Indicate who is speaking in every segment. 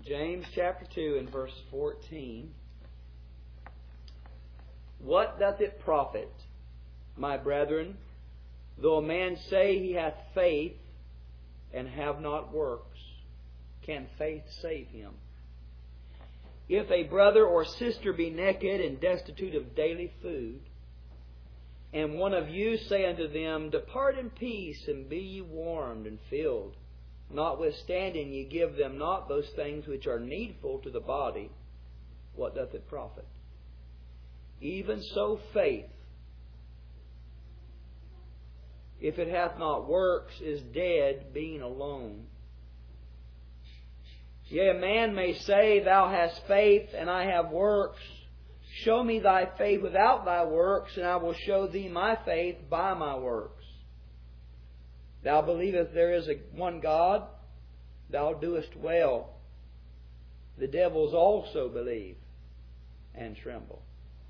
Speaker 1: James chapter 2 and verse 14. What doth it profit, my brethren, though a man say he hath faith and have not works? Can faith save him? If a brother or sister be naked and destitute of daily food, and one of you say unto them, Depart in peace, and be ye warmed and filled, notwithstanding ye give them not those things which are needful to the body, what doth it profit? Even so faith, if it hath not works, is dead, being alone. Yea, a man may say, Thou hast faith, and I have works. Show me thy faith without thy works, and I will show thee my faith by my works. Thou believest there is one God, thou doest well. The devils also believe and tremble.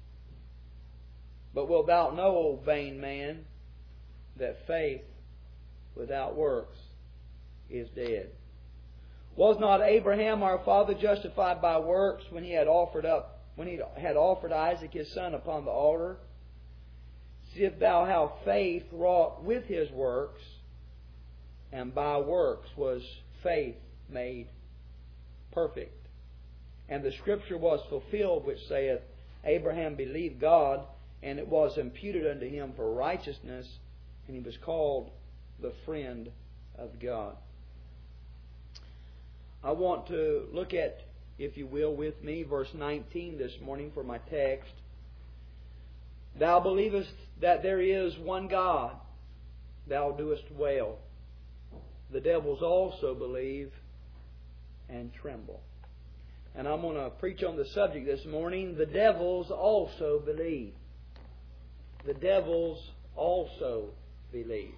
Speaker 1: But wilt thou know, O vain man, that faith without works is dead? Was not Abraham our father justified by works when he had offered Isaac his son upon the altar? See if thou have faith wrought with his works, and by works was faith made perfect. And the scripture was fulfilled which saith, Abraham believed God, and it was imputed unto him for righteousness, and he was called the friend of God. I want to look at, if you will, with me, verse 19 this morning for my text. Thou believest that there is one God, thou doest well. The devils also believe and tremble. And I'm going to preach on the subject this morning. The devils also believe. The devils also believe.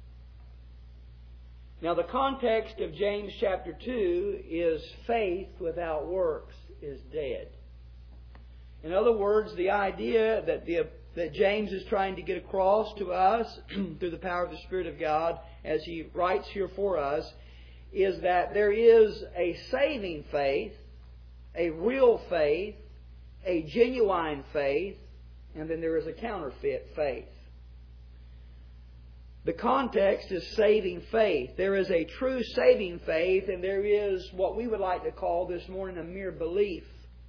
Speaker 1: Now, the context of James chapter 2 is faith without works is dead. In other words, the idea that James is trying to get across to us through the power of the Spirit of God as he writes here for us is that there is a saving faith, a real faith, a genuine faith, and then there is a counterfeit faith. The context is saving faith. There is a true saving faith, and there is what we would like to call this morning a mere belief.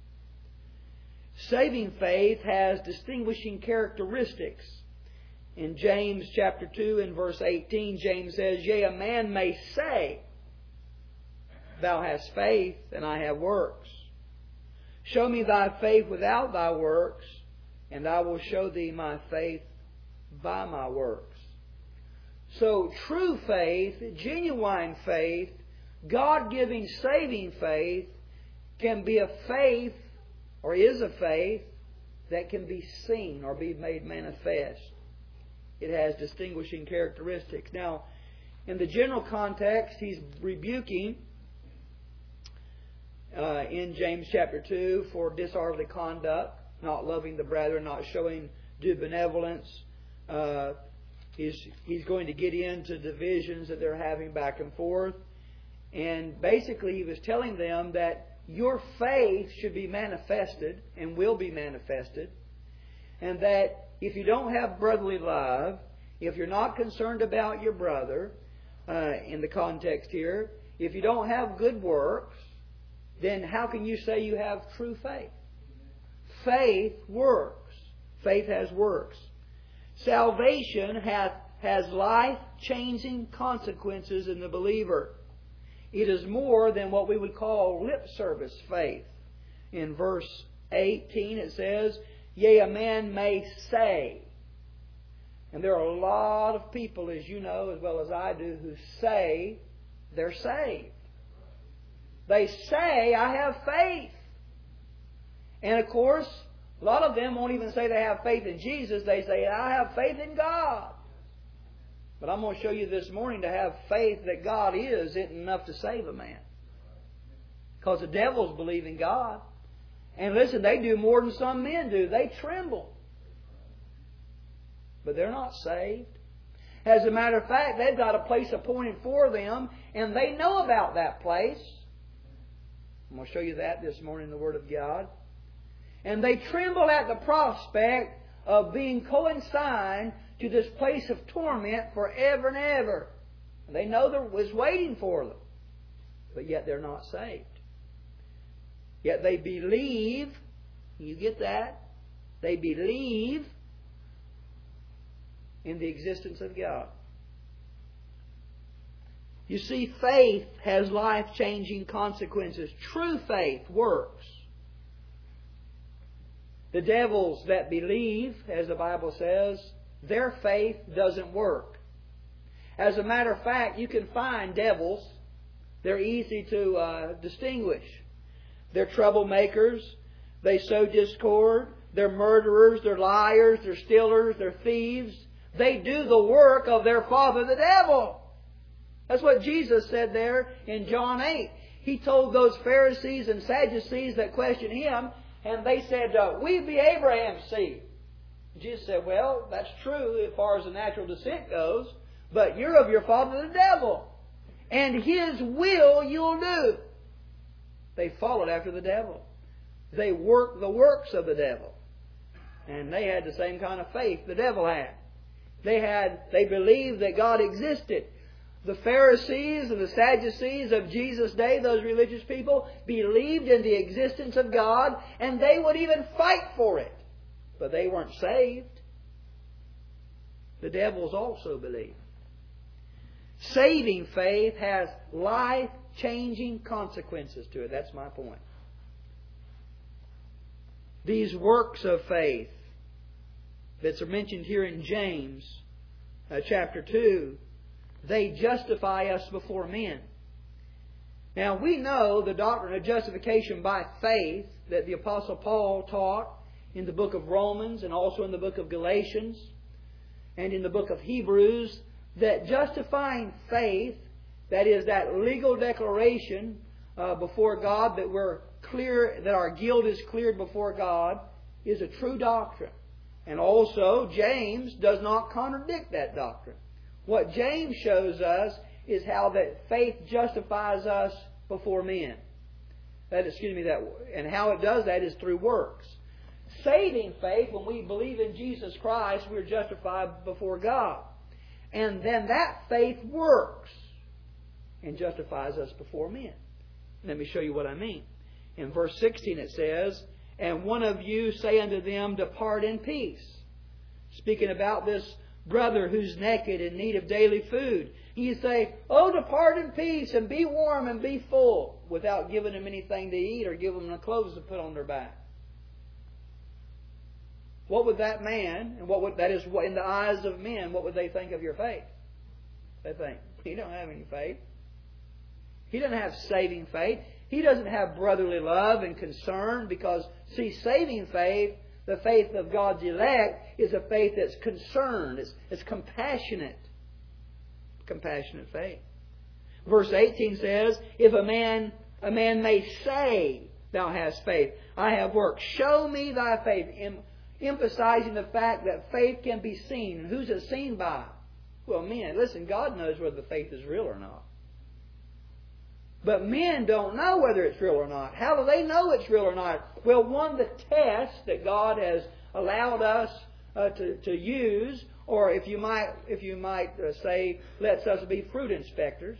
Speaker 1: Saving faith has distinguishing characteristics. In James chapter 2 and verse 18, James says, Yea, a man may say, Thou hast faith, and I have works. Show me thy faith without thy works, and I will show thee my faith by my works. So true faith, genuine faith, God-giving saving faith can be a faith, or is a faith, that can be seen or be made manifest. It has distinguishing characteristics. Now, in the general context, he's rebuking in James chapter 2 for disorderly conduct, not loving the brethren, not showing due benevolence. He's going to get into divisions that they're having back and forth. And basically he was telling them that your faith should be manifested and will be manifested. And that if you don't have brotherly love, if you're not concerned about your brother, in the context here, if you don't have good works, then how can you say you have true faith? Faith works. Faith has works. Salvation has life-changing consequences in the believer. It is more than what we would call lip service faith. In verse 18 it says, Yea, a man may say. And there are a lot of people, as you know as well as I do, who say they're saved. They say, I have faith. And of course, a lot of them won't even say they have faith in Jesus. They say, I have faith in God. But I'm going to show you this morning to have faith that God isn't enough to save a man. Because the devils believe in God. And listen, they do more than some men do. They tremble. But they're not saved. As a matter of fact, they've got a place appointed for them, and they know about that place. I'm going to show you that this morning in the Word of God. And they tremble at the prospect of being consigned to this place of torment forever and ever. And they know there was waiting for them. But yet they're not saved. Yet they believe. You get that? They believe in the existence of God. You see, faith has life-changing consequences. True faith works. The devils that believe, as the Bible says, their faith doesn't work. As a matter of fact, you can find devils. They're easy to distinguish. They're troublemakers. They sow discord. They're murderers. They're liars. They're stealers. They're thieves. They do the work of their father, the devil. That's what Jesus said there in John 8. He told those Pharisees and Sadducees that questioned Him, and they said, we be Abraham's seed. Jesus said, well, that's true as far as the natural descent goes, but you're of your father the devil, and his will you'll do. They followed after the devil. They worked the works of the devil. And they had the same kind of faith the devil had. They believed that God existed. The Pharisees and the Sadducees of Jesus' day, those religious people, believed in the existence of God, and they would even fight for it. But they weren't saved. The devils also believe. Saving faith has life-changing consequences to it. That's my point. These works of faith that are mentioned here in James chapter 2, they justify us before men. Now we know the doctrine of justification by faith that the Apostle Paul taught in the book of Romans and also in the book of Galatians and in the book of Hebrews, that justifying faith, that is that legal declaration before God that we're clear, that our guilt is cleared before God, is a true doctrine. And also James does not contradict that doctrine. What James shows us is how that faith justifies us before men. And how it does that is through works. Saving faith, when we believe in Jesus Christ, we're justified before God. And then that faith works and justifies us before men. Let me show you what I mean. In verse 16 it says, and one of you say unto them, depart in peace. Speaking about this brother who's naked in need of daily food. You say, oh, depart in peace and be warm and be full, without giving them anything to eat or giving them the clothes to put on their back. What would that man, and that is in the eyes of men, what would they think of your faith? They think, he don't have any faith. He doesn't have saving faith. He doesn't have brotherly love and concern, because, see, saving faith, the faith of God's elect, is a faith that's concerned. It's compassionate. Compassionate faith. Verse 18 says, if a man may say, thou hast faith, I have works. Show me thy faith. Emphasizing the fact that faith can be seen. And who's it seen by? Well, men. Listen, God knows whether the faith is real or not. But men don't know whether it's real or not. How do they know it's real or not? Well, one of the tests that God has allowed us to use, or if you might say, lets us be fruit inspectors.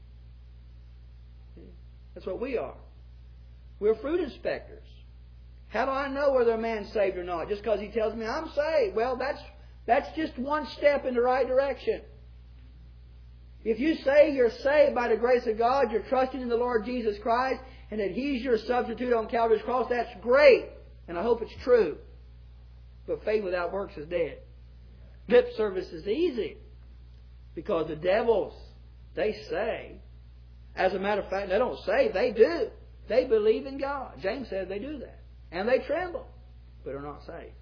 Speaker 1: That's what we are. We're fruit inspectors. How do I know whether a man's saved or not? Just because he tells me I'm saved. Well, that's just one step in the right direction. If you say you're saved by the grace of God, you're trusting in the Lord Jesus Christ, and that He's your substitute on Calvary's cross, that's great. And I hope it's true. But faith without works is dead. Lip service is easy. Because the devils, they say. As a matter of fact, they don't say, they do. They believe in God. James says they do that. And they tremble, but are not saved.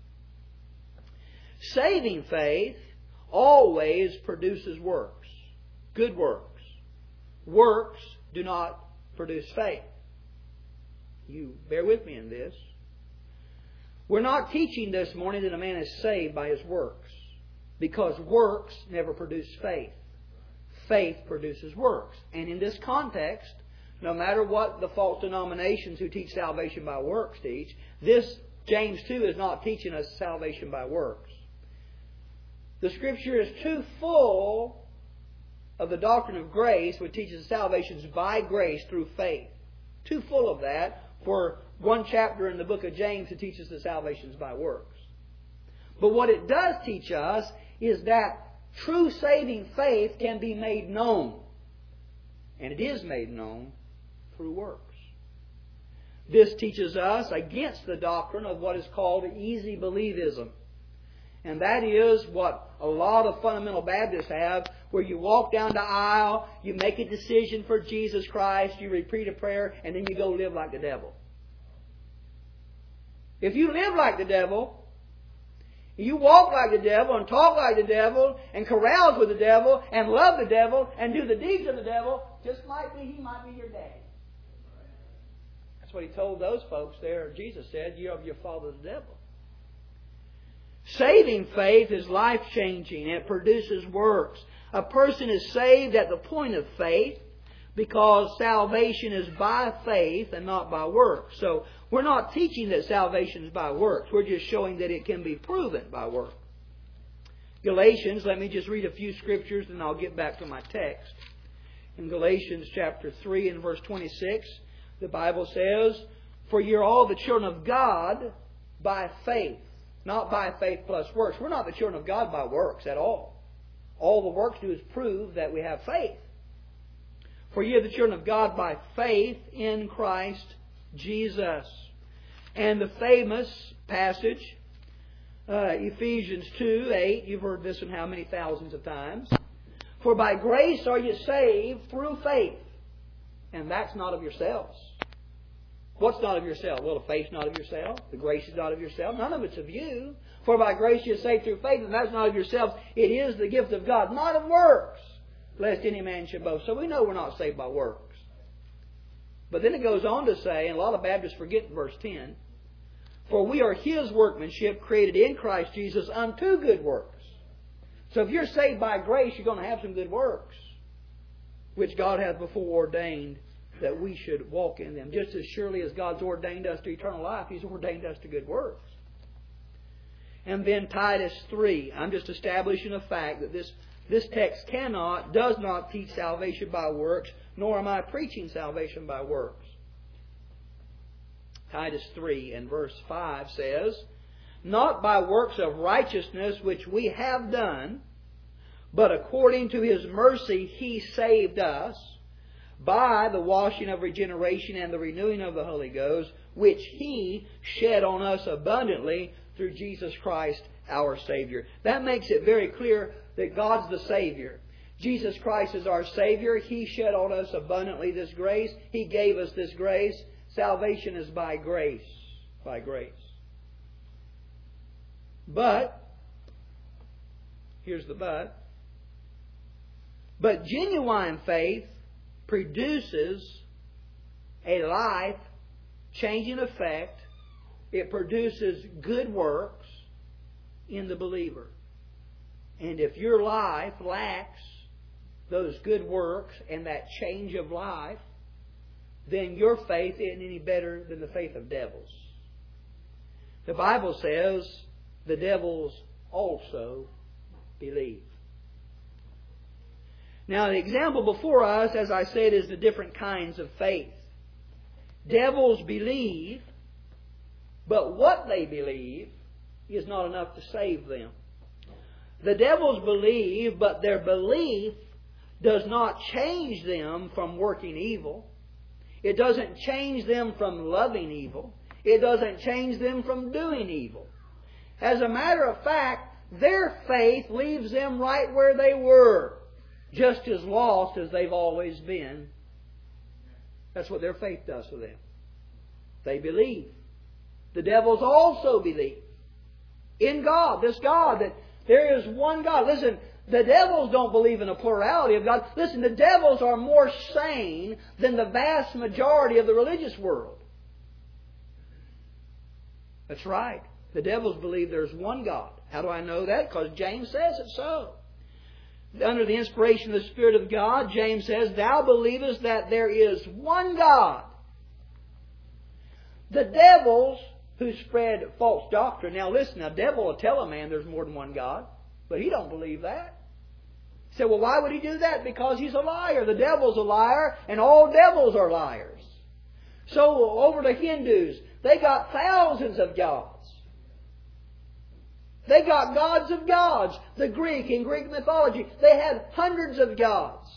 Speaker 1: Saving faith always produces works. Good works. Works do not produce faith. You bear with me in this. We're not teaching this morning that a man is saved by his works, because works never produce faith. Faith produces works. And in this context, no matter what the false denominations who teach salvation by works teach, this James 2 is not teaching us salvation by works. The Scripture is too full of the doctrine of grace, which teaches salvation is by grace through faith. Too full of that for one chapter in the book of James to teach us that salvation is by works. But what it does teach us is that true saving faith can be made known. And it is made known through works. This teaches us against the doctrine of what is called easy believism. And that is what a lot of fundamental Baptists have, where you walk down the aisle, you make a decision for Jesus Christ, you repeat a prayer, and then you go live like the devil. If you live like the devil, you walk like the devil and talk like the devil and carouse with the devil and love the devil and do the deeds of the devil, just might be he might be your daddy. That's what he told those folks there. Jesus said, "You are of your father the devil." Saving faith is life-changing. It produces works. A person is saved at the point of faith because salvation is by faith and not by works. So we're not teaching that salvation is by works. We're just showing that it can be proven by works. Galatians, let me just read a few scriptures and I'll get back to my text. In Galatians chapter 3 and verse 26, the Bible says, "For you're all the children of God by faith." Not by faith plus works. We're not the children of God by works at all. All the works do is prove that we have faith. "For ye are the children of God by faith in Christ Jesus." And the famous passage, Ephesians 2:8, you've heard this one how many thousands of times. "For by grace are you saved through faith, and that's not of yourselves." What's not of yourself? Well, the faith's not of yourself. The grace is not of yourself. None of it's of you. "For by grace you are saved through faith, and that's not of yourselves. It is the gift of God, not of works, lest any man should boast." So we know we're not saved by works. But then it goes on to say, and a lot of Baptists forget verse 10, "For we are His workmanship, created in Christ Jesus unto good works." So if you're saved by grace, you're going to have some good works, which God hath before ordained that we should walk in them. Just as surely as God's ordained us to eternal life, He's ordained us to good works. And then Titus 3. I'm just establishing a fact that this text does not teach salvation by works, nor am I preaching salvation by works. Titus 3 and verse 5 says, "Not by works of righteousness which we have done, but according to His mercy He saved us, by the washing of regeneration and the renewing of the Holy Ghost, which He shed on us abundantly through Jesus Christ our Savior." That makes it very clear that God's the Savior. Jesus Christ is our Savior. He shed on us abundantly this grace. He gave us this grace. Salvation is by grace. By grace. But, here's the but. But genuine faith produces a life-changing effect. It produces good works in the believer. And if your life lacks those good works and that change of life, then your faith isn't any better than the faith of devils. The Bible says the devils also believe. Now, the example before us, as I said, is the different kinds of faith. Devils believe, but what they believe is not enough to save them. The devils believe, but their belief does not change them from working evil. It doesn't change them from loving evil. It doesn't change them from doing evil. As a matter of fact, their faith leaves them right where they were, just as lost as they've always been. That's what their faith does to them. They believe. The devils also believe in God, this God, that there is one God. Listen, the devils don't believe in a plurality of God. Listen, the devils are more sane than the vast majority of the religious world. That's right. The devils believe there's one God. How do I know that? Because James says it so. under the inspiration of the Spirit of God, James says, Thou believest that there is one God. The devils who spread false doctrine. Now listen, a devil will tell a man there's more than one God, but he don't believe that. He said, well, why would he do that? Because he's a liar. The devil's a liar, and all devils are liars. So over the Hindus, they got thousands of gods. They got gods of gods. The Greek, in Greek mythology, they had hundreds of gods.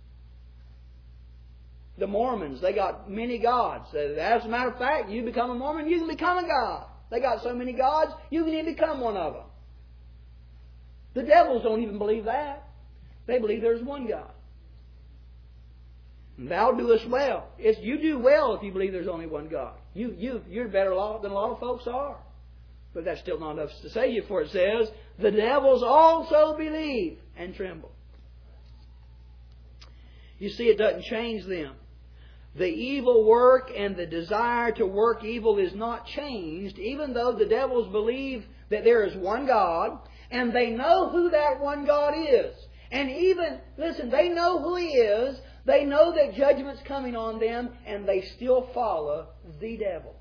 Speaker 1: The Mormons, they got many gods. As a matter of fact, you become a Mormon, you can become a god. They got so many gods, you can even become one of them. The devils don't even believe that. They believe there's one God. And thou doest well. You do well if you believe there's only one God. You're better off than a lot of folks are. But that's still not enough to save you, for it says, the devils also believe and tremble. You see, it doesn't change them. The evil work and the desire to work evil is not changed, even though the devils believe that there is one God, and they know who that one God is. And even, listen, they know who He is, they know that judgment's coming on them, and they still follow the devil.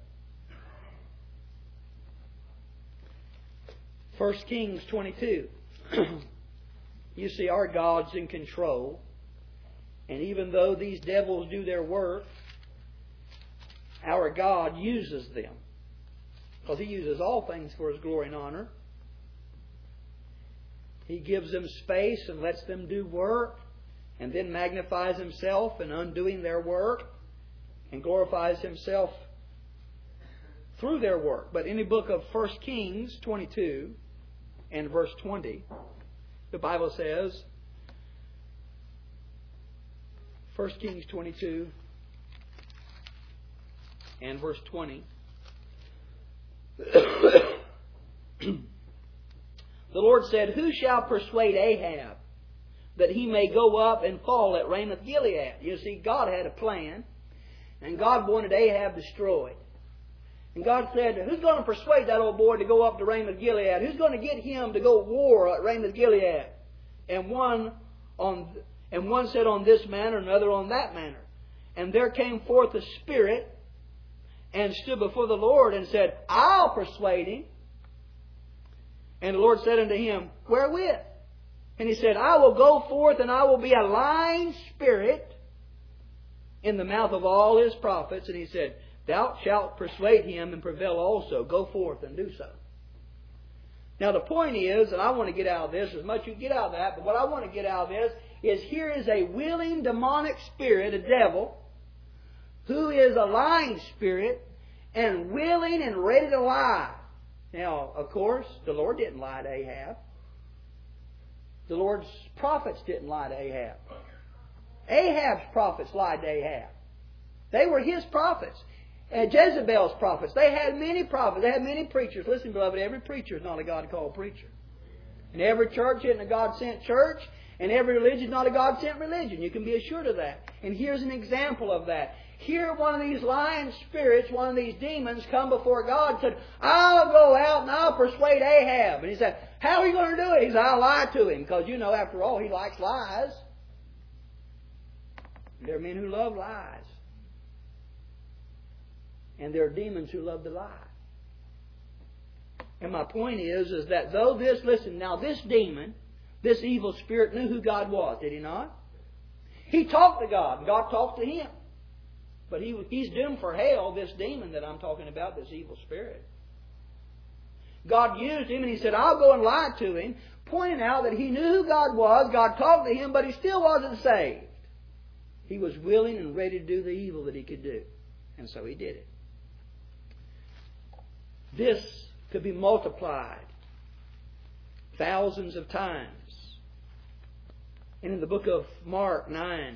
Speaker 1: 1 Kings 22. You see, our God's in control. And even though these devils do their work, our God uses them. Because He uses all things for His glory and honor. He gives them space and lets them do work, and then magnifies Himself in undoing their work, and glorifies Himself through their work. But in the book of 1 Kings 22 and verse 20, the Bible says, 1 Kings 22 and verse 20. The Lord said, Who shall persuade Ahab that he may go up and fall at Ramoth Gilead? You see, God had a plan, and God wanted Ahab destroyed. And God said, who's going to persuade that old boy to go up to Ramoth Gilead? Who's going to get him to go war at Ramoth Gilead? And one said on this manner, another on that manner. And there came forth a spirit and stood before the Lord and said, I'll persuade him. And the Lord said unto him, Wherewith? And he said, I will go forth and I will be a lying spirit in the mouth of all his prophets. And he said, Thou shalt persuade him and prevail also. Go forth and do so. Now the point is, and I want to get out of this, as much as you get out of that, but what I want to get out of this is here is a willing demonic spirit, a devil, who is a lying spirit and willing and ready to lie. Now, of course, the Lord didn't lie to Ahab. The Lord's prophets didn't lie to Ahab. Ahab's prophets lied to Ahab. They were his prophets. And Jezebel's prophets. They had many prophets. They had many preachers. Listen, beloved, every preacher is not a God-called preacher. And every church isn't a God-sent church. And every religion is not a God-sent religion. You can be assured of that. And here's an example of that. Here one of these lying spirits, one of these demons, come before God and said, I'll go out and I'll persuade Ahab. And he said, how are you going to do it? He said, I'll lie to him. Because, you know, after all, he likes lies. There are men who love lies. And there are demons who love to lie. And my point is that though this, listen, now this demon, this evil spirit knew who God was, did he not? He talked to God, and God talked to him. But he's doomed for hell, this demon that I'm talking about, this evil spirit. God used him, and he said, I'll go and lie to him, pointing out that he knew who God was, God talked to him, but he still wasn't saved. He was willing and ready to do the evil that he could do. And so he did it. This could be multiplied thousands of times. And in the book of Mark 9,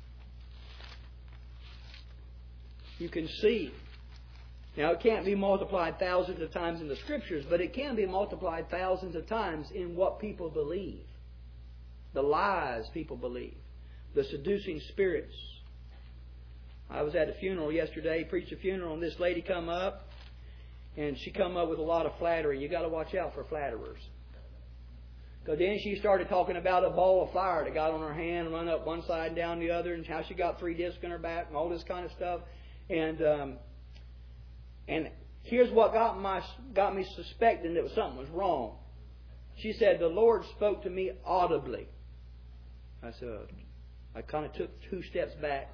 Speaker 1: you can see. Now, it can't be multiplied thousands of times in the Scriptures, but it can be multiplied thousands of times in what people believe. The lies people believe. The seducing spirits. I was at a funeral yesterday, preached a funeral, and this lady come up, and she come up with a lot of flattery. You got to watch out for flatterers. Because then she started talking about a ball of fire that got on her hand, run up one side and down the other, and how she got 3 discs in her back and all this kind of stuff. And here's what got me suspecting that something was wrong. She said, the Lord spoke to me audibly. I said, I kind of took 2 steps back.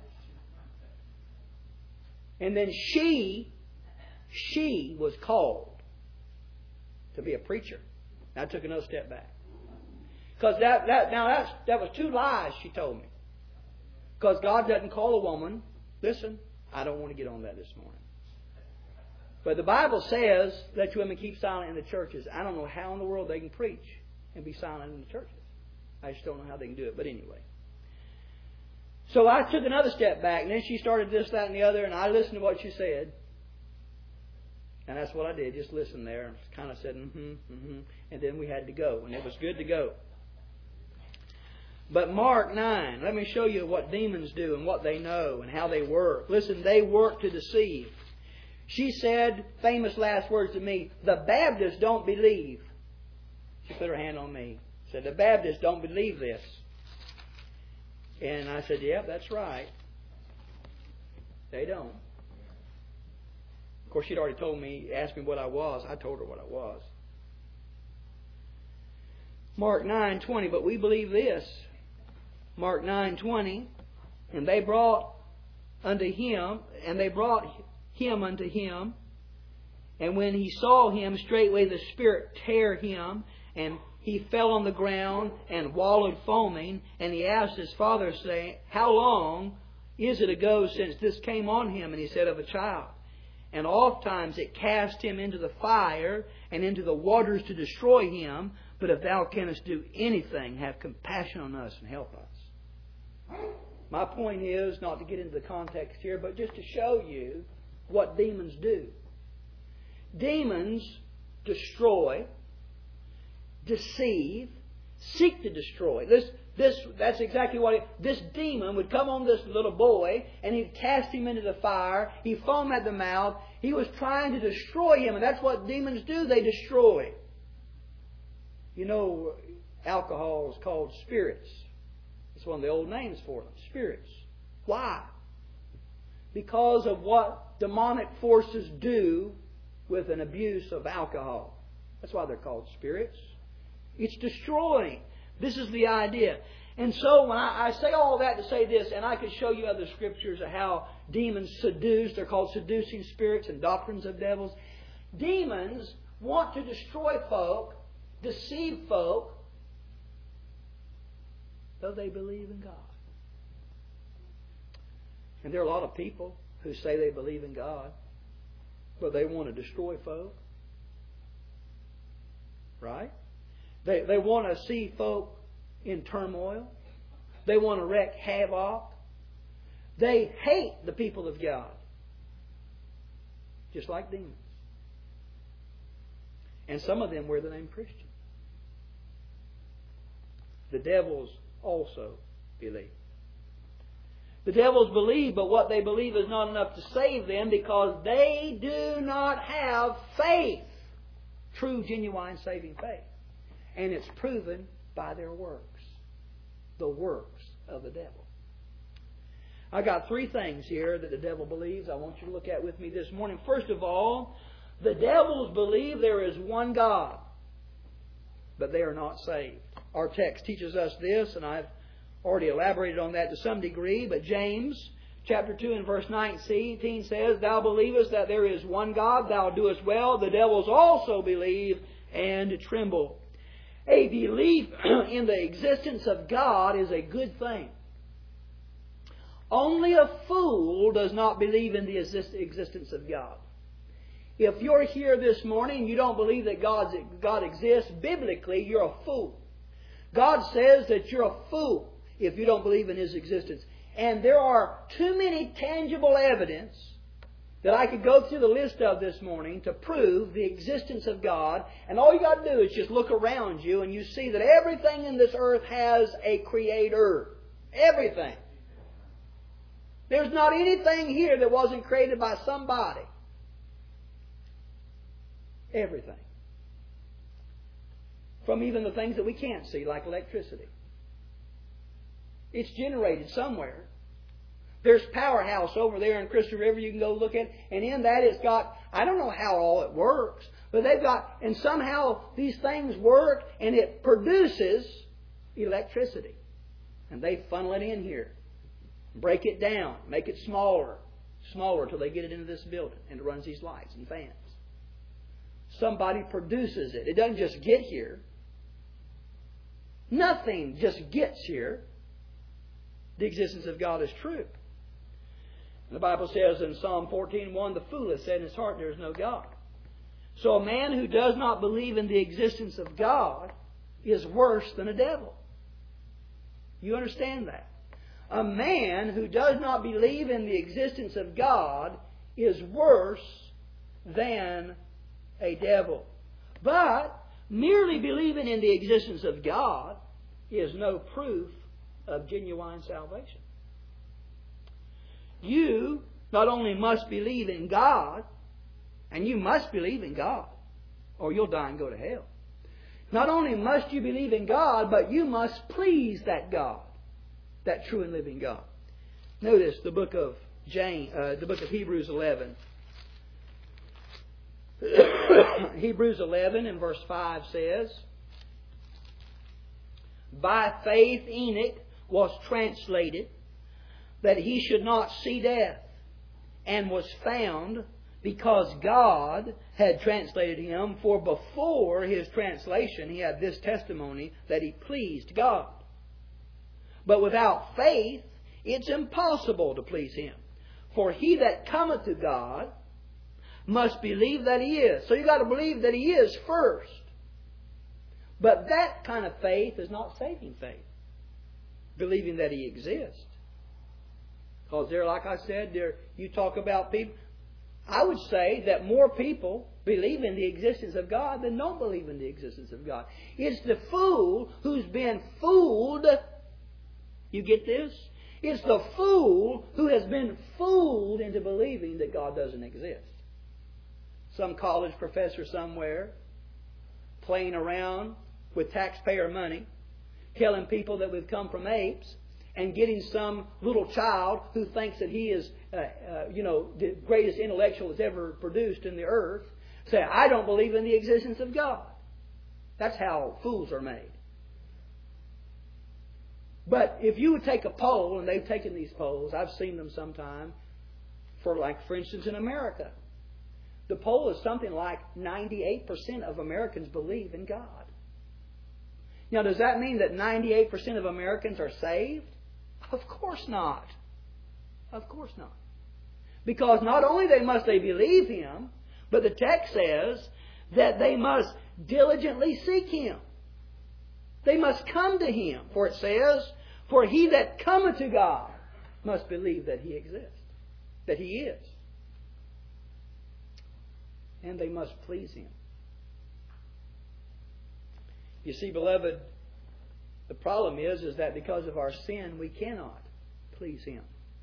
Speaker 1: And then she was called to be a preacher. And I took another step back. Because that was 2 lies she told me. Because God doesn't call a woman. Listen, I don't want to get on that this morning. But the Bible says, let women keep silent in the churches. I don't know how in the world they can preach and be silent in the churches. I just don't know how they can do it. But anyway. So I took another step back, and then she started this, that, and the other, and I listened to what she said. And that's what I did, just listen there, and kind of said, and then we had to go, and it was good to go. But Mark 9, let me show you what demons do and what they know and how they work. Listen, they work to deceive. She said, famous last words to me, the Baptists don't believe. She put her hand on me. Said, the Baptists don't believe this. And I said, yeah, that's right. They don't. Of course, she'd already told me, asked me what I was. I told her what I was. Mark 9:20, but we believe this. Mark 9:20, and they brought him unto him, and when he saw him, straightway the spirit tear him, and he fell on the ground and wallowed foaming, and he asked his father, saying, how long is it ago since this came on him? And he said, of a child. And oft times it cast him into the fire and into the waters to destroy him. But if thou canst do anything, have compassion on us and help us. My point is not to get into the context here, but just to show you what demons do. Demons destroy, deceive, seek to destroy. That's exactly what this demon would come on this little boy, and he'd cast him into the fire. He foamed at the mouth. He was trying to destroy him, and that's what demons do. They destroy. You know, alcohol is called spirits. It's one of the old names for them, spirits. Why? Because of what demonic forces do with an abuse of alcohol. That's why they're called spirits. It's destroying. This is the idea. And so when I say all that to say this, and I could show you other scriptures of how demons seduce. They're called seducing spirits and doctrines of devils. Demons want to destroy folk, deceive folk, though they believe in God. And there are a lot of people who say they believe in God, but they want to destroy folk. Right? They want to see folk in turmoil. They want to wreak havoc. They hate the people of God. Just like demons. And some of them wear the name Christian. The devils also believe. The devils believe, but what they believe is not enough to save them because they do not have faith. True, genuine, saving faith. And it's proven by their works. The works of the devil. I got 3 things here that the devil believes I want you to look at with me this morning. First of all, the devils believe there is one God, but they are not saved. Our text teaches us this, and I've already elaborated on that to some degree, but James chapter 2 and verse 19 says, thou believest that there is one God, thou doest well. The devils also believe and tremble. A belief in the existence of God is a good thing. Only a fool does not believe in the existence of God. If you're here this morning and you don't believe that God exists, biblically, you're a fool. God says that you're a fool if you don't believe in His existence. And there are too many tangible evidence that I could go through the list of this morning to prove the existence of God. And all you got to do is just look around you and you see that everything in this earth has a Creator. Everything. There's not anything here that wasn't created by somebody. Everything. from even the things that we can't see, like electricity. It's generated somewhere. There's Powerhouse over there in Crystal River you can go look at, and in that it's got, I don't know how all it works, but they've got, and somehow these things work and it produces electricity. And they funnel it in here, break it down, make it smaller till they get it into this building, and it runs these lights and fans. Somebody produces it. It doesn't just get here. Nothing just gets here. The existence of God is true. The Bible says in Psalm 14:1, the fool has said in his heart, there is no God. So a man who does not believe in the existence of God is worse than a devil. You understand that? A man who does not believe in the existence of God is worse than a devil. But merely believing in the existence of God is no proof of genuine salvation. You not only must believe in God, and you must believe in God, or you'll die and go to hell. Not only must you believe in God, but you must please that God, that true and living God. Notice the book of Hebrews 11. Hebrews 11 and verse 5 says, by faith Enoch was translated, that he should not see death, and was found, because God had translated him. For before his translation he had this testimony, that he pleased God. But without faith it's impossible to please Him. For he that cometh to God must believe that He is. So you've got to believe that He is first. But that kind of faith is not saving faith. Believing that He exists. Because there, like I said, there you talk about people. I would say that more people believe in the existence of God than don't believe in the existence of God. It's the fool who's been fooled. You get this? It's the fool who has been fooled into believing that God doesn't exist. Some college professor somewhere playing around with taxpayer money, telling people that we've come from apes, and getting some little child who thinks that he is, the greatest intellectual that's ever produced in the earth, say, I don't believe in the existence of God. That's how fools are made. But if you would take a poll, and they've taken these polls, I've seen them sometime, for instance, in America. The poll is something like 98% of Americans believe in God. Now, does that mean that 98% of Americans are saved? Of course not. Of course not. Because not only must they believe Him, but the text says that they must diligently seek Him. They must come to Him. For it says, for he that cometh to God must believe that He exists, that He is. And they must please Him. You see, beloved, the problem is that because of our sin, we cannot please Him.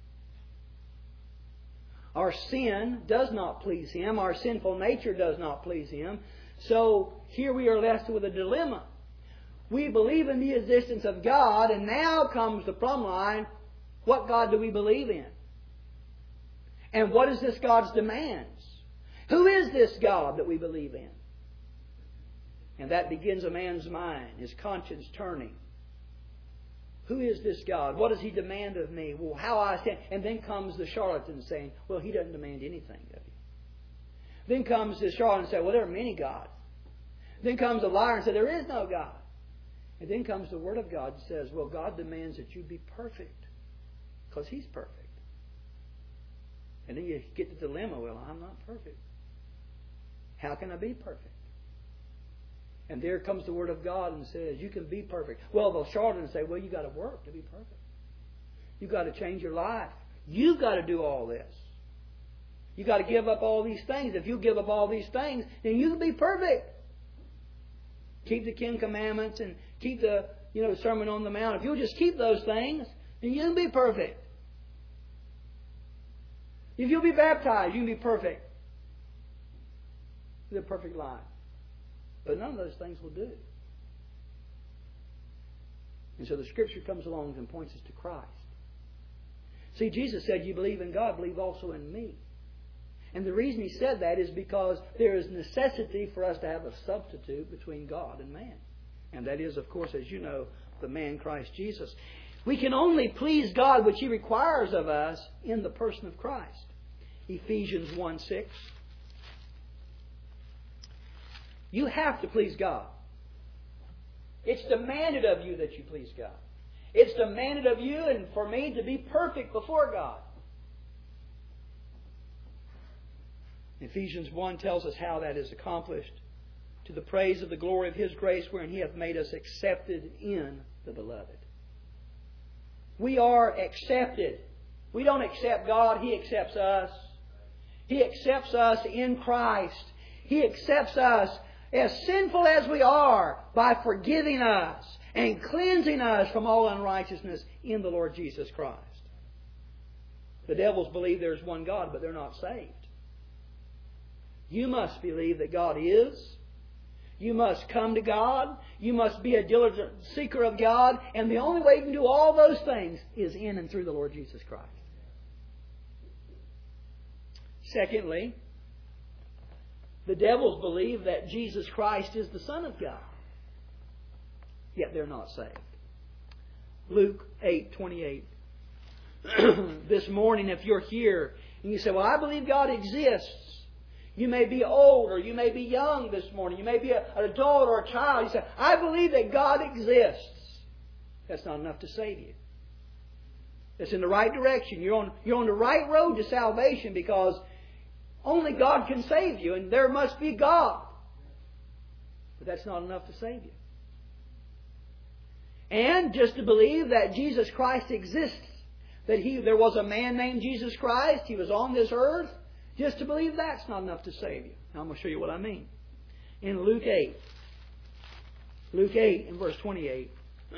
Speaker 1: Our sin does not please Him. Our sinful nature does not please Him. So here we are left with a dilemma. We believe in the existence of God, and now comes the plumb line. What God do we believe in? And what is this God's demands? Who is this God that we believe in? And that begins a man's mind, his conscience turning. Who is this God? What does He demand of me? Well, how I stand. And then comes the charlatan saying, well, He doesn't demand anything of you. Then comes the charlatan and says, well, there are many gods. Then comes the liar and says, there is no God. And then comes the Word of God and says, well, God demands that you be perfect. Because He's perfect. And then you get the dilemma, well, I'm not perfect. How can I be perfect? And there comes the Word of God and says, you can be perfect. Well, the charlatans say, well, you've got to work to be perfect. You've got to change your life. You've got to do all this. You've got to give up all these things. If you give up all these things, then you can be perfect. Keep the 10 Commandments and keep the Sermon on the Mount. If you'll just keep those things, then you can be perfect. If you'll be baptized, you can be perfect. Live a perfect life. But none of those things will do. And so the Scripture comes along and points us to Christ. See, Jesus said, you believe in God, believe also in me. And the reason He said that is because there is necessity for us to have a substitute between God and man. And that is, of course, as you know, the man Christ Jesus. We can only please God, which He requires of us, in the person of Christ. Ephesians 1:6. You have to please God. It's demanded of you that you please God. It's demanded of you and for me to be perfect before God. Ephesians 1 tells us how that is accomplished. To the praise of the glory of His grace, wherein He hath made us accepted in the Beloved. We are accepted. We don't accept God, He accepts us. He accepts us in Christ. He accepts us as sinful as we are by forgiving us and cleansing us from all unrighteousness in the Lord Jesus Christ. The devils believe there's one God, but they're not saved. You must believe that God is. You must come to God. You must be a diligent seeker of God. And the only way you can do all those things is in and through the Lord Jesus Christ. Secondly, the devils believe that Jesus Christ is the Son of God. Yet they're not saved. Luke 8:28. This morning, if you're here and you say, well, I believe God exists. You may be old or you may be young this morning. You may be an adult or a child. You say, I believe that God exists. That's not enough to save you. That's in the right direction. You're on the right road to salvation because only God can save you and there must be God. But that's not enough to save you. And just to believe that Jesus Christ exists, that there was a man named Jesus Christ, He was on this earth, just to believe that's not enough to save you. Now I'm going to show you what I mean. In Luke 8. Luke 8 and verse 28.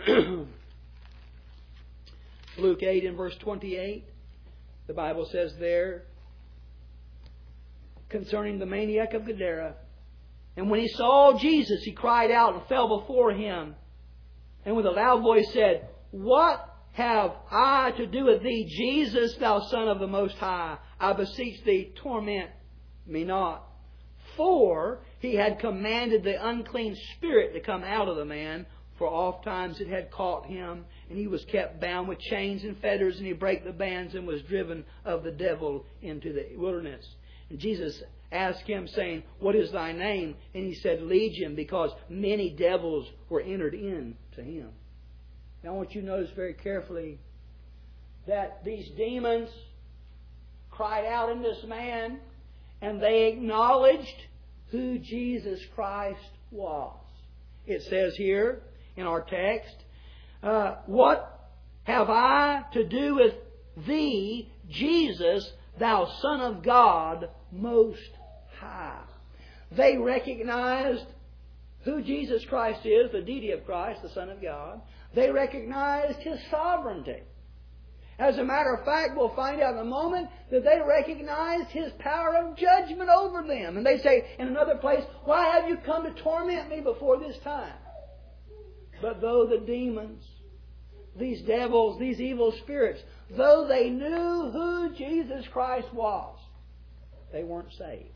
Speaker 1: Luke 8 and verse 28. The Bible says there, concerning the maniac of Gadara, and when he saw Jesus, he cried out and fell before Him, and with a loud voice said, What have I to do with Thee, Jesus, Thou Son of the Most High? I beseech Thee, torment me not. For He had commanded the unclean spirit to come out of the man, for oft times it had caught him, and he was kept bound with chains and fetters, and he brake the bands and was driven of the devil into the wilderness. And Jesus asked him, saying, What is thy name? And he said, Legion, because many devils were entered into him. Now I want you to notice very carefully that these demons cried out in this man, and they acknowledged who Jesus Christ was. It says here in our text, What have I to do with Thee, Jesus, Thou Son of God Most High? They recognized who Jesus Christ is, the deity of Christ, the Son of God. They recognized His sovereignty. As a matter of fact, we'll find out in a moment that they recognized His power of judgment over them. And they say in another place, Why have you come to torment me before this time? But though the demons, these devils, these evil spirits, though they knew who Jesus Christ was, they weren't saved.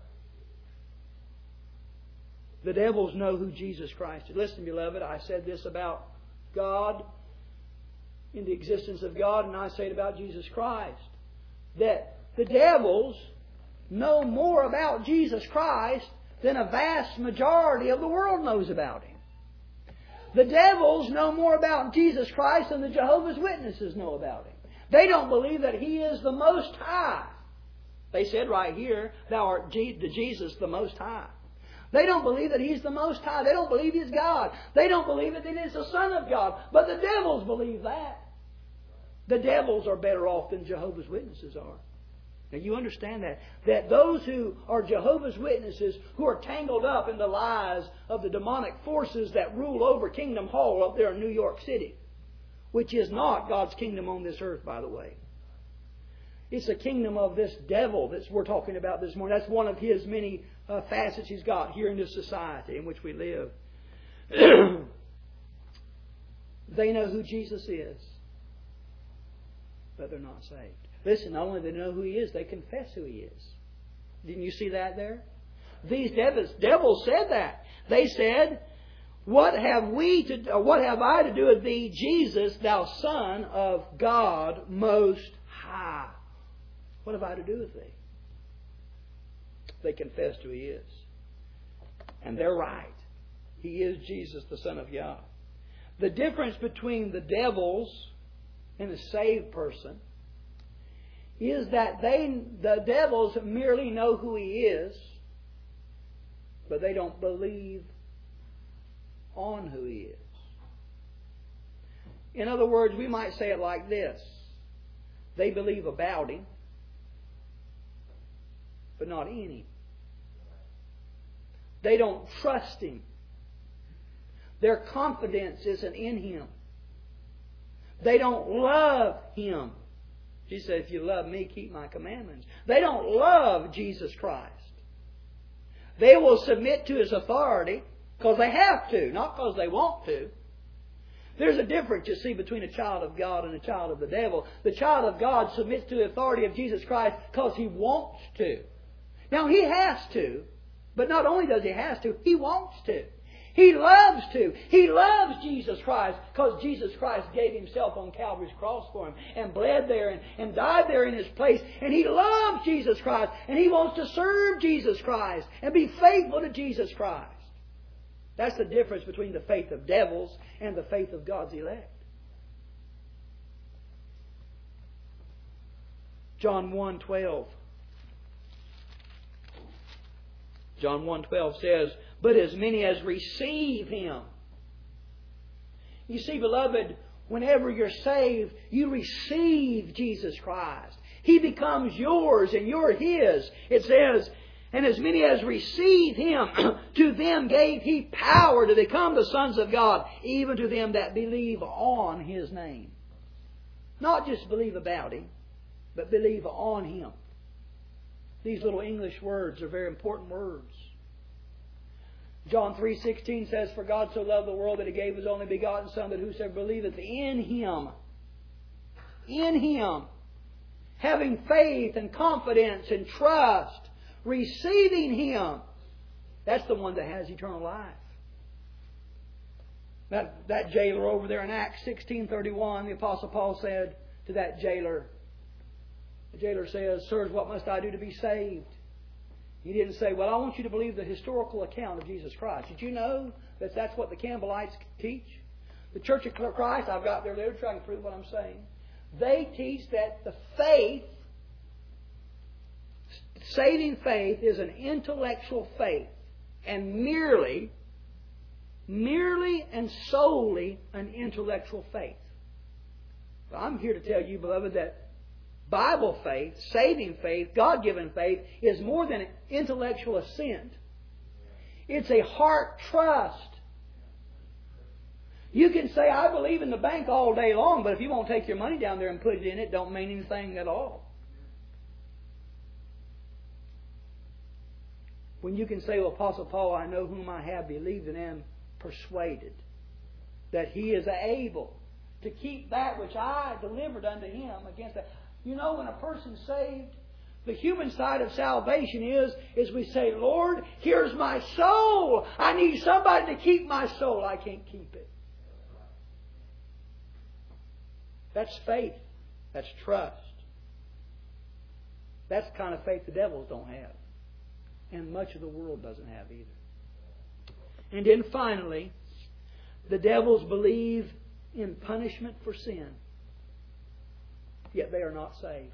Speaker 1: The devils know who Jesus Christ is. Listen, beloved, I said this about God, in the existence of God, and I say it about Jesus Christ, that the devils know more about Jesus Christ than a vast majority of the world knows about Him. The devils know more about Jesus Christ than the Jehovah's Witnesses know about Him. They don't believe that He is the Most High. They said right here, Thou art the Jesus, the Most High. They don't believe that He's the Most High. They don't believe He's God. They don't believe that He is the Son of God. But the devils believe that. The devils are better off than Jehovah's Witnesses are. Now you understand that. That those who are Jehovah's Witnesses, who are tangled up in the lies of the demonic forces that rule over Kingdom Hall up there in New York City, which is not God's kingdom on this earth, by the way. It's a kingdom of this devil that we're talking about this morning. That's one of his many facets he's got here in this society in which we live. They know who Jesus is, but they're not saved. Listen, not only do they know who He is, they confess who He is. Didn't you see that there? These devils said that. They said, what have I to do with Thee, Jesus, Thou Son of God Most High? What have I to do with Thee? They confessed who He is. And they're right. He is Jesus, the Son of God. The difference between the devils and a saved person is that the devils merely know who He is, but they don't believe on who He is. In other words, we might say it like this. They believe about Him, but not in Him. They don't trust Him. Their confidence isn't in Him. They don't love Him. Jesus said, if you love Me, keep My commandments. They don't love Jesus Christ. They will submit to His authority because they have to, not because they want to. There's a difference, you see, between a child of God and a child of the devil. The child of God submits to the authority of Jesus Christ because he wants to. Now, he has to, but not only does he have to, he wants to. He loves to. He loves Jesus Christ because Jesus Christ gave Himself on Calvary's cross for him and bled there and died there in his place. And he loves Jesus Christ and he wants to serve Jesus Christ and be faithful to Jesus Christ. That's the difference between the faith of devils and the faith of God's elect. John 1:12. John 1:12 says, but as many as receive Him. You see, beloved, whenever you're saved, you receive Jesus Christ. He becomes yours and you're His. It says, and as many as receive Him, to them gave He power to become the sons of God, even to them that believe on His name. Not just believe about Him, but believe on Him. These little English words are very important words. John 3:16 says, for God so loved the world that He gave His only begotten Son, that whosoever believeth in Him, having faith and confidence and trust, receiving Him, that's the one that has eternal life. That jailer over there in Acts 16:31, the Apostle Paul said to that jailer, the jailer says, sirs, what must I do to be saved? He didn't say, well, I want you to believe the historical account of Jesus Christ. Did you know that that's what the Campbellites teach? The Church of Christ, I've got their literature, I can prove what I'm saying. They teach that the faith, saving faith, is an intellectual faith and merely and solely an intellectual faith. But I'm here to tell you, beloved, that Bible faith, saving faith, God-given faith is more than intellectual assent. It's a heart trust. You can say, I believe in the bank all day long, but if you won't take your money down there and put it in, it don't mean anything at all. When you can say, well, Apostle Paul, I know whom I have believed and am persuaded that He is able to keep that which I delivered unto Him against that. You know, when a person's saved, the human side of salvation is we say, Lord, here's my soul. I need somebody to keep my soul. I can't keep it. That's faith. That's trust. That's the kind of faith the devils don't have. And much of the world doesn't have either. And then finally, the devils believe in punishment for sin. Yet they are not saved.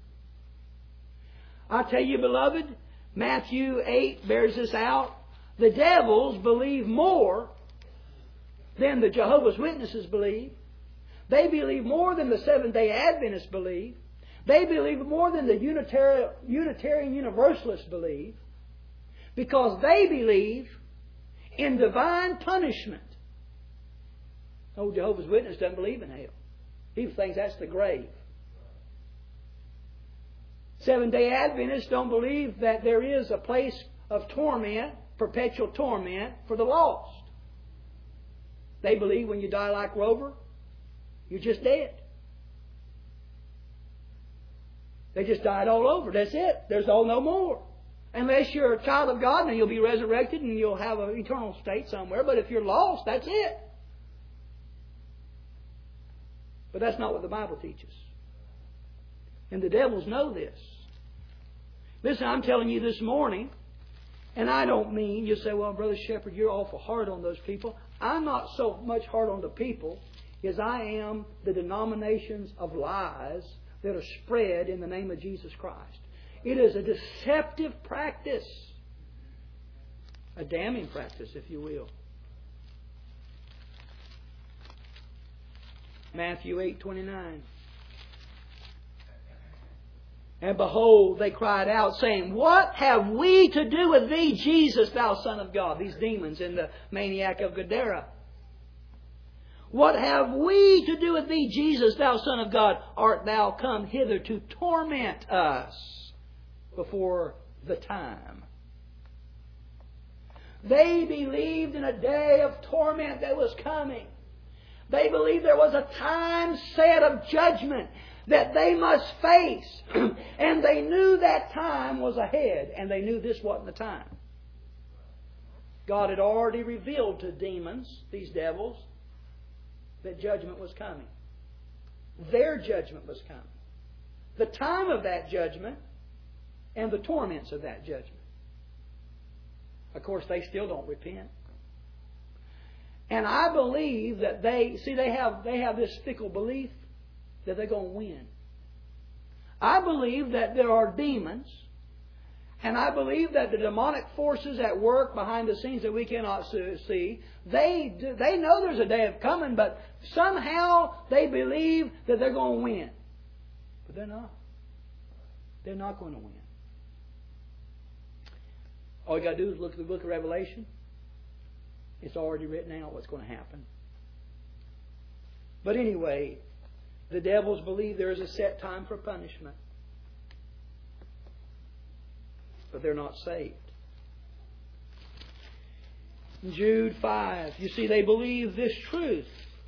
Speaker 1: I tell you, beloved, Matthew 8 bears this out. The devils believe more than the Jehovah's Witnesses believe. They believe more than the Seventh-day Adventists believe. They believe more than the Unitarian Universalists believe. Because they believe in divine punishment. No, Jehovah's Witness doesn't believe in hell. He thinks that's the grave. Seventh-day Adventists don't believe that there is a place of torment, perpetual torment, for the lost. They believe when you die like Rover, you're just dead. They just died all over. That's it. There's no more. Unless you're a child of God, then you'll be resurrected and you'll have an eternal state somewhere. But if you're lost, that's it. But that's not what the Bible teaches. And the devils know this. Listen, I'm telling you this morning, and I don't mean, you say, well, Brother Shepherd, you're awful hard on those people. I'm not so much hard on the people as I am the denominations of lies that are spread in the name of Jesus Christ. It is a deceptive practice. A damning practice, if you will. Matthew 8:29. And behold, they cried out, saying, What have we to do with thee, Jesus, thou Son of God? These demons and the maniac of Gadara. What have we to do with thee, Jesus, thou Son of God? Art thou come hither to torment us before the time? They believed in a day of torment that was coming. They believed there was a time set of judgment that they must face. And they knew that time was ahead. And they knew this wasn't the time. God had already revealed to demons, these devils, that judgment was coming. Their judgment was coming. The time of that judgment and the torments of that judgment. Of course, they still don't repent. And I believe that they have this fickle belief that they're going to win. I believe that there are demons, and I believe that the demonic forces at work behind the scenes that we cannot see, they know there's a day of coming, but somehow they believe that they're going to win. But they're not. They're not going to win. All you got to do is look at the book of Revelation. It's already written out what's going to happen. But anyway, the devils believe there is a set time for punishment. But they're not saved. In Jude 5, you see, they believe this truth.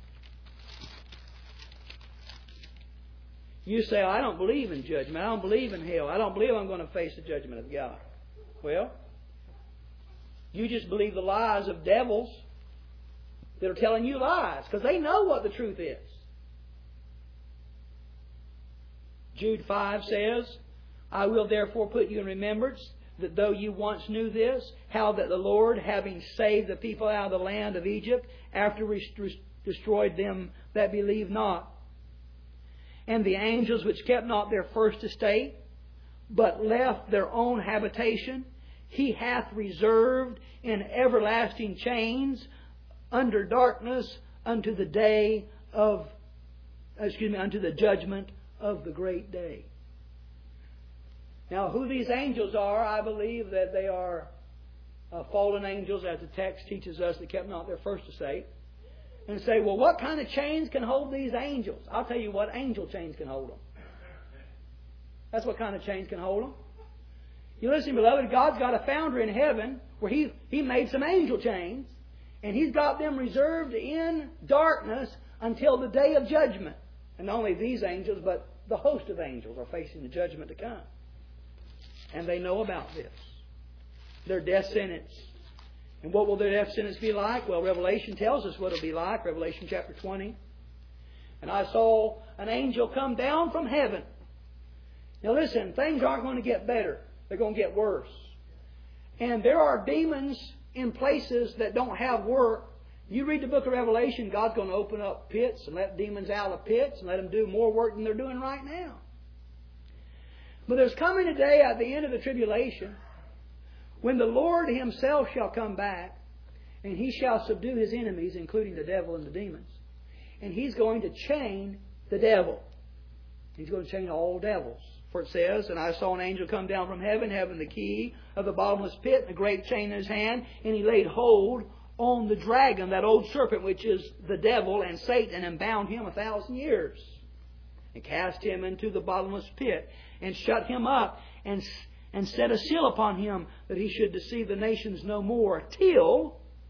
Speaker 1: You say, I don't believe in judgment. I don't believe in hell. I don't believe I'm going to face the judgment of God. Well, you just believe the lies of devils that are telling you lies, because they know what the truth is. Jude 5 says, I will therefore put you in remembrance that though you once knew this, how that the Lord, having saved the people out of the land of Egypt, after destroyed them that believe not, and the angels which kept not their first estate, but left their own habitation, He hath reserved in everlasting chains under darkness unto the day of, unto the judgment of the great day. Now, who these angels are, I believe that they are fallen angels, as the text teaches us, that kept not their first estate. And say, well, what kind of chains can hold these angels? I'll tell you what angel chains can hold them. That's what kind of chains can hold them. You listen, beloved, God's got a foundry in heaven where He made some angel chains, and He's got them reserved in darkness until the day of judgment. And not only these angels, but the host of angels are facing the judgment to come. And they know about this. Their death sentence. And what will their death sentence be like? Well, Revelation tells us what it'll be like. Revelation chapter 20. And I saw an angel come down from heaven. Now listen, things aren't going to get better. They're going to get worse. And there are demons in places that don't have work. You read the book of Revelation, God's going to open up pits and let demons out of pits and let them do more work than they're doing right now. But there's coming a day at the end of the tribulation when the Lord Himself shall come back and He shall subdue His enemies, including the devil and the demons. And He's going to chain the devil. He's going to chain all devils. For it says, and I saw an angel come down from heaven, having the key of the bottomless pit and a great chain in his hand, and he laid hold on the dragon, that old serpent, which is the devil and Satan, and bound him 1,000 years, and cast him into the bottomless pit, and shut him up, and set a seal upon him, that he should deceive the nations no more, till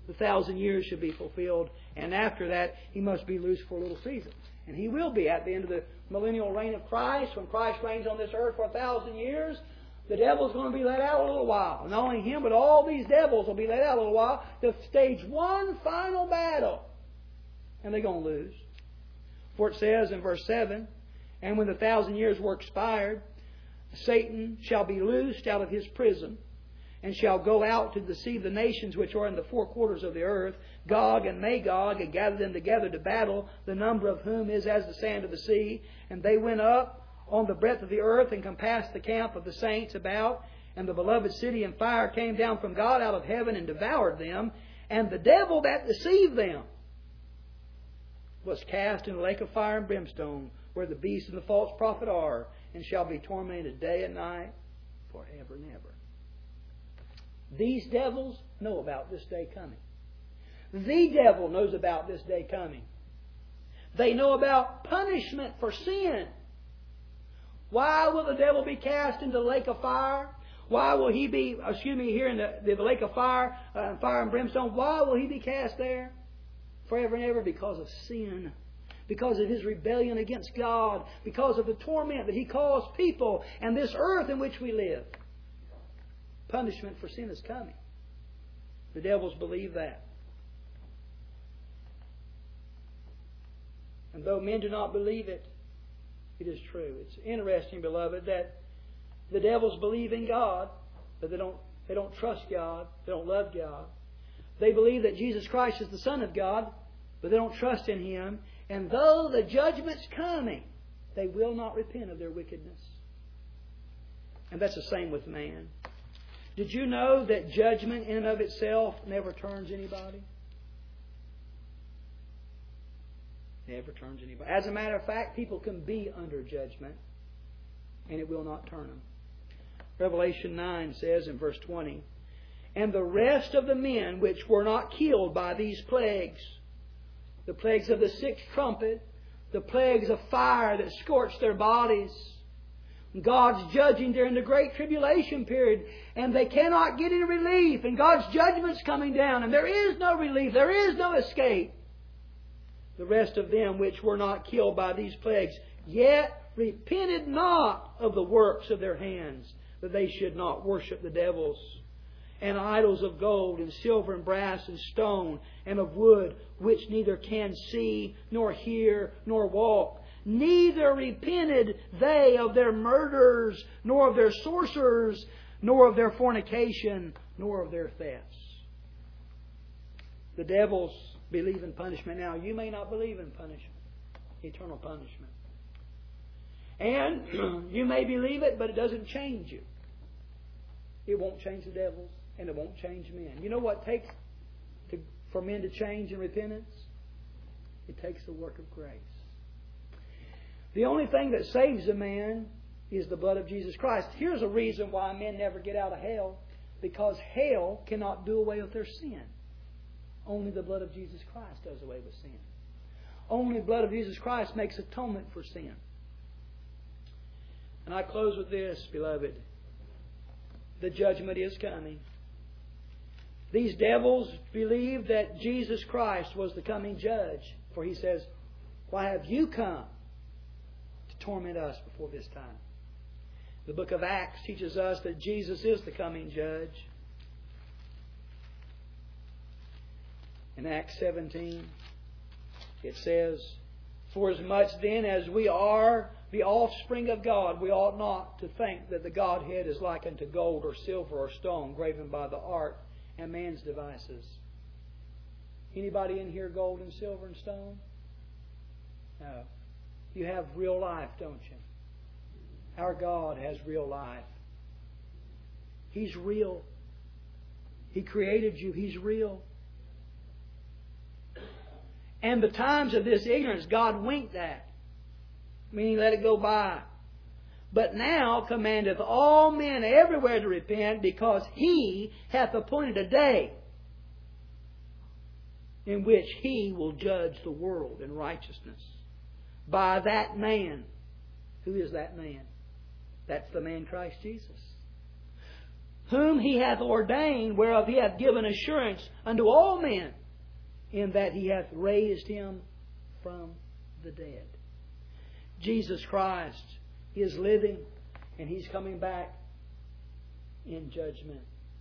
Speaker 1: the 1,000 years should be fulfilled. And after that, He must be loose for a little season. And He will be at the end of the millennial reign of Christ. When Christ reigns on this earth for 1,000 years, the devil's going to be let out a little while. Not only him, but all these devils will be let out a little while to stage one final battle. And they're going to lose. For it says in verse 7, and when the 1,000 years were expired, Satan shall be loosed out of his prison, and shall go out to deceive the nations which are in the four quarters of the earth, Gog and Magog, and gather them together to battle, the number of whom is as the sand of the sea. And they went up on the breadth of the earth, and compassed the camp of the saints about. And the beloved city and fire came down from God out of heaven, and devoured them. And the devil that deceived them was cast in the lake of fire and brimstone, where the beast and the false prophet are, and shall be tormented day and night forever and ever. These devils know about this day coming. The devil knows about this day coming. They know about punishment for sin. Why will the devil be cast into the lake of fire? Why will he be, here in the lake of fire, fire and brimstone? Why will he be cast there? Forever and ever, because of sin. Because of his rebellion against God. Because of the torment that he caused people and this earth in which we live. Punishment for sin is coming. The devils believe that. And though men do not believe it, it is true. It's interesting, beloved, that the devils believe in God, but they don't trust God. They don't love God. They believe that Jesus Christ is the Son of God, but they don't trust in Him. And though the judgment's coming, they will not repent of their wickedness. And that's the same with man. Did you know that judgment in and of itself never turns anybody? Never turns anybody. As a matter of fact, people can be under judgment, and it will not turn them. Revelation 9 says in verse 20, and the rest of the men which were not killed by these plagues, the plagues of the sixth trumpet, the plagues of fire that scorched their bodies, God's judging during the Great Tribulation period, and they cannot get any relief, and God's judgment's coming down, and there is no relief, there is no escape. The rest of them which were not killed by these plagues, yet repented not of the works of their hands, that they should not worship the devils, and idols of gold, and silver, and brass, and stone, and of wood, which neither can see, nor hear, nor walk. Neither repented they of their murders, nor of their sorcerers, nor of their fornication, nor of their thefts. The devils believe in punishment. Now, you may not believe in punishment, eternal punishment. And you may believe it, but it doesn't change you. It won't change the devils, and it won't change men. You know what it takes for men to change in repentance? It takes the work of grace. The only thing that saves a man is the blood of Jesus Christ. Here's a reason why men never get out of hell. Because hell cannot do away with their sin. Only the blood of Jesus Christ does away with sin. Only the blood of Jesus Christ makes atonement for sin. And I close with this, beloved. The judgment is coming. These devils believed that Jesus Christ was the coming judge. For He says, why have you come to torment us before this time? The book of Acts teaches us that Jesus is the coming judge. In Acts 17, it says, for as much then as we are the offspring of God, we ought not to think that the Godhead is like unto gold or silver or stone, graven by the art and man's devices. Anybody in here gold and silver and stone? No. You have real life, don't you? Our God has real life. He's real. He created you. He's real. And the times of this ignorance, God winked at, meaning let it go by. But now commandeth all men everywhere to repent, because He hath appointed a day in which He will judge the world in righteousness by that man. Who is that man? That's the man Christ Jesus. whom He hath ordained, whereof He hath given assurance unto all men, in that He hath raised Him from the dead. Jesus Christ is living, and He's coming back in judgment.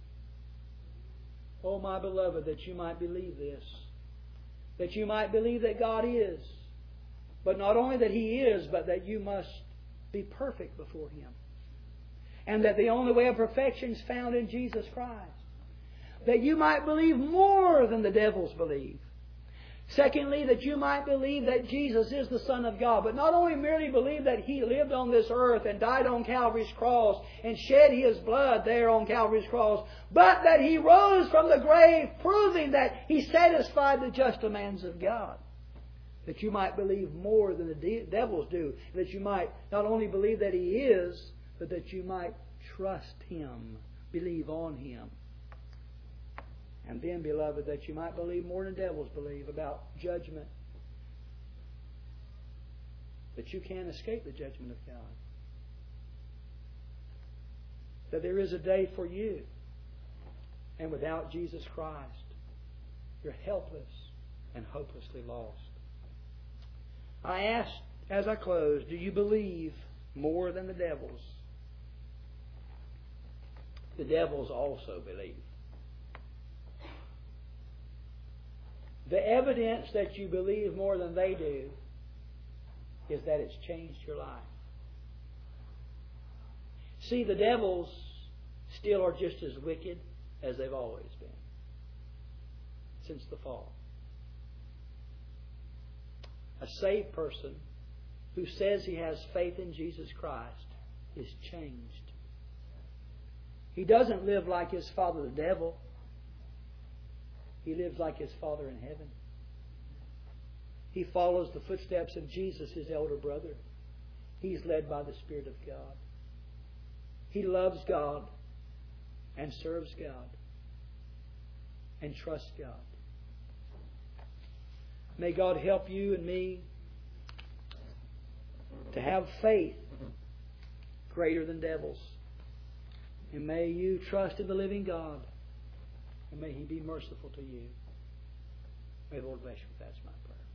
Speaker 1: Oh, my beloved, that you might believe this. That you might believe that God is. But not only that He is, but that you must be perfect before Him. And that the only way of perfection is found in Jesus Christ. That you might believe more than the devils believe. Secondly, that you might believe that Jesus is the Son of God. But not only merely believe that He lived on this earth and died on Calvary's cross and shed His blood there on Calvary's cross, but that He rose from the grave, proving that He satisfied the just demands of God. That you might believe more than the devils do. That you might not only believe that He is, but that you might trust Him, believe on Him. And then, beloved, that you might believe more than devils believe about judgment. That you can't escape the judgment of God. That there is a day for you. And without Jesus Christ, you're helpless and hopelessly lost. I ask, as I close, do you believe more than the devils? The devils also believe. The evidence that you believe more than they do is that it's changed your life. See, the devils still are just as wicked as they've always been since the fall. A saved person who says he has faith in Jesus Christ is changed. He doesn't live like his father, the devil. He lives like His Father in heaven. He follows the footsteps of Jesus, His elder brother. He's led by the Spirit of God. He loves God and serves God and trusts God. May God help you and me to have faith greater than devils. And may you trust in the living God. And may He be merciful to you. May the Lord bless you. That's my prayer.